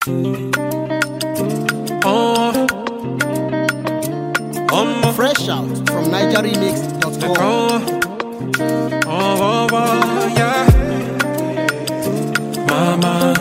Oh, Fresh out from NigerRemix.com. Yeah. Mama.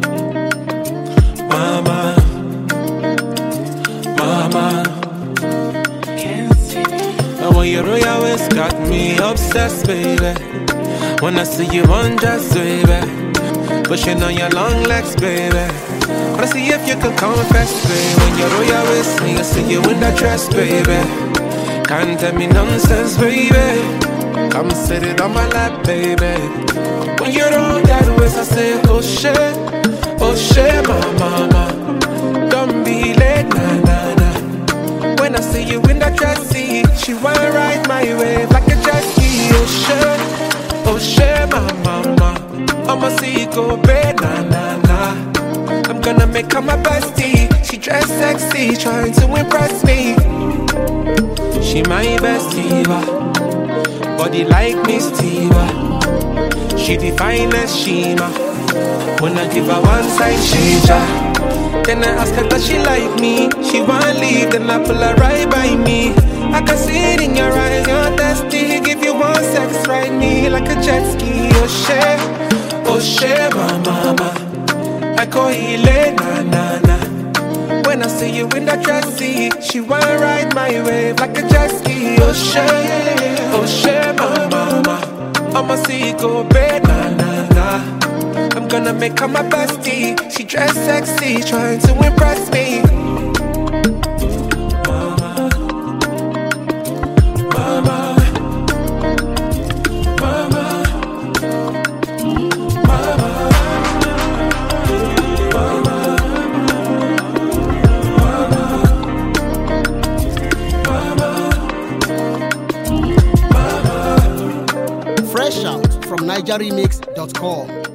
And when you roll your waist, got me obsessed, baby. When I see you undressed, baby, pushing on your long legs, baby. Wanna see if you can confess, baby. When you roll your waist, and you see you in that dress, baby. Can't tell me nonsense, baby. Come sit it on my lap, baby. When you roll that waist, I say, oh shit, my mama. Don't be late, nah, nah, nah. When I see you in that dress, see, she wanna ride my wave like a jet ski. Oh shit, my mama. I'ma see you go bad, nah, nah, nah. I'm gonna make her my bestie. She dress sexy, trying to impress me. She my bestie, body like Miss Tiva. She the finest Shima. When I give her one side, she ja. Then I ask her does she like me. She wanna leave, then I pull her right by me. I can see it in your eyes, you're thirsty. Give you one sex, ride me like a jet ski. Oh shit, my mama. I call it late, nah, nah, nah. When I see you in that dress, see, she wanna ride my wave like a jet ski. Oh shit, my mama. I'ma see you go bad, nah, nah, nah. I'm gonna make her my bestie. She dress sexy, trying to impress me. Fresh out from NigerRemix.com.